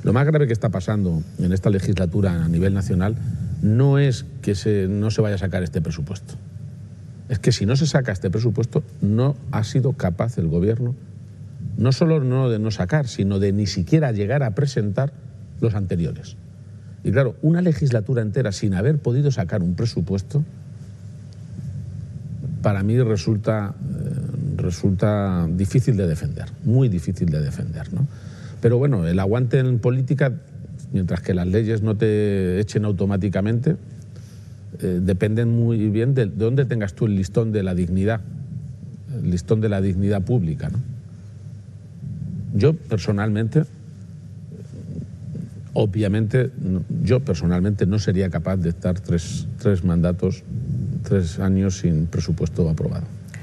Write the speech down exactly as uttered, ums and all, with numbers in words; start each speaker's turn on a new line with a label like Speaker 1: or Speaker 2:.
Speaker 1: Lo más grave que está pasando en esta legislatura a nivel nacional no es que se, no se vaya a sacar este presupuesto. Es que si no se saca este presupuesto, no ha sido capaz el Gobierno, no solo no de no sacar, sino de ni siquiera llegar a presentar los anteriores. Y claro, una legislatura entera sin haber podido sacar un presupuesto, para mí resulta, eh, resulta difícil de defender, muy difícil de defender, ¿no? Pero bueno, el aguante en política, mientras que las leyes no te echen automáticamente, eh, dependen muy bien de, de dónde tengas tú el listón de la dignidad, el listón de la dignidad pública, ¿no? Yo personalmente, obviamente, yo personalmente no sería capaz de estar tres, tres mandatos, tres años sin presupuesto aprobado.